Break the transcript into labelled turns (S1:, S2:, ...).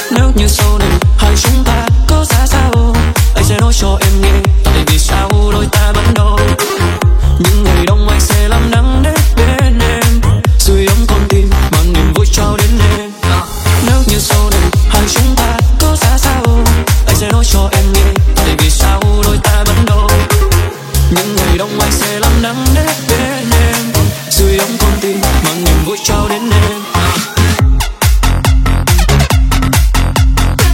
S1: Nếu như sau này hai chúng ta có ra sao, anh sẽ nói cho em nghe.